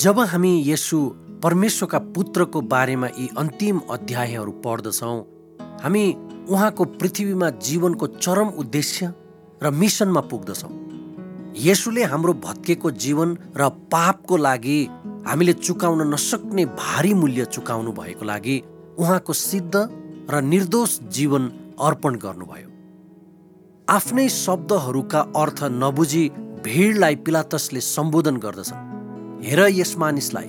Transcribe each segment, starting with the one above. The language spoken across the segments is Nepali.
जब हामी येशू परमेश्वरका पुत्रको बारेमा यी अन्तिम अध्यायहरू पढ्दछौँ, हामी उहाँको पृथ्वीमा जीवनको चरम उद्देश्य र मिसनमा पुग्दछौँ। येशूले हाम्रो भत्केको जीवन र पापको लागि हामीले चुकाउन नसक्ने भारी मूल्य चुकाउनु भएको लागि उहाँको सिद्ध र निर्दोष जीवन अर्पण गर्नुभयो। आफ्नै शब्दहरूका अर्थ नबुझी भिडलाई पिलातसले सम्बोधन गर्दछन्, हेर यस मानिसलाई।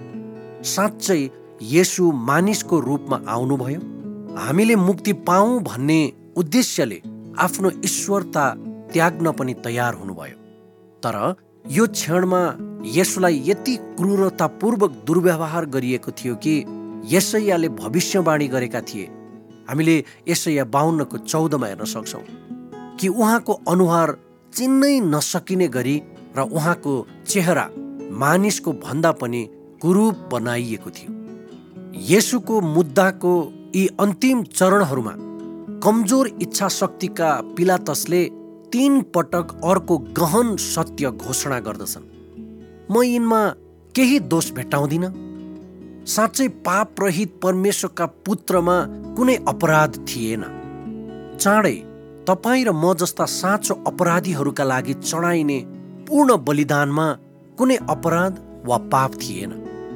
साँच्चै येशू मानिसको रूपमा आउनुभयो, हामीले मुक्ति पाऊँ भन्ने उद्देश्यले आफ्नो ईश्वरता त्याग्न पनि तयार हुनुभयो। तर यो क्षणमा येशूलाई यति क्रूरतापूर्वक दुर्व्यवहार गरिएको थियो कि यशायाले भविष्यवाणी गरेका थिए। हामीले यशाया 52:14 हेर्न सक्छौँ कि उहाँको अनुहार चिन्नै नसकिने गरी र उहाँको चेहरा मानिसको भन्दा पनि कुरूप बनाइएको थियो। येशूको मुद्दाको यी अन्तिम चरणहरूमा कमजोर इच्छा शक्तिका पिलातसले 3 पटक अर्को गहन सत्य घोषणा गर्दछन्, म यिनमा केही दोष भेट्टाउँदिन। साँच्चै पाप रहित परमेश्वरका पुत्रमा कुनै अपराध थिएन। चाँडै तपाईँ र म जस्ता साँचो अपराधीहरूका लागि चढाइने पूर्ण बलिदानमा कुनै अपराध वा पाप थिएन।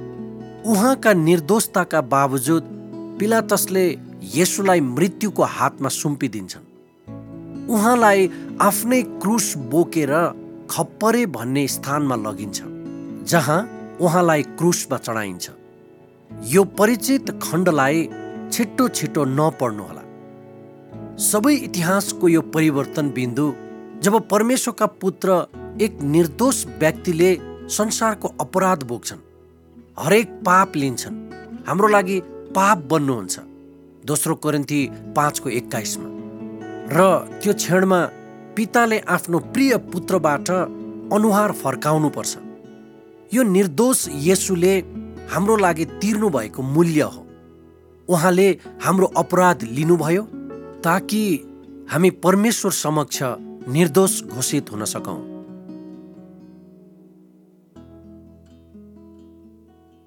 उहाँका निर्दोषताका बावजुद पिलातसले येशूलाई मृत्युको हातमा सुम्पिदिन्छन्। उहाँलाई आफ्नै क्रुस बोकेर खप्परे भन्ने स्थानमा लगिन्छ, जहाँ उहाँलाई क्रुसमा चढाइन्छ। यो परिचित खण्डलाई छिट्टो छिट्टो नपढ्नुहोला। सबै इतिहासको यो परिवर्तन बिन्दु जब परमेश्वरका पुत्र एक निर्दोष व्यक्तिले संसारको अपराध बोक्छन्, हरेक पाप लिन्छन्, हाम्रो लागि पाप बन्नुहुन्छ, 2 कोरिन्थी 5:21 र त्यो क्षणमा पिताले आफ्नो प्रिय पुत्रबाट अनुहार फर्काउनु पर्छ। यो निर्दोष येशूले हाम्रो लागि तिर्नु भएको मूल्य हो। उहाँले हाम्रो अपराध लिनुभयो ताकि हामी परमेश्वर समक्ष निर्दोष घोषित हुन सकौँ।